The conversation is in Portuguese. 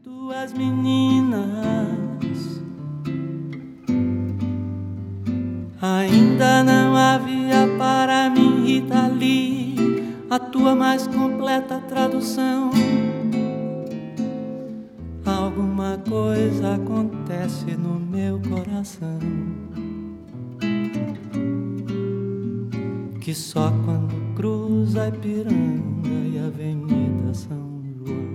Duas meninas, ainda não havia para mim, Rita Lee, a tua mais completa tradução. Alguma coisa acontece no meu coração, que só quando cruza a Ipiranga e a Avenida São João.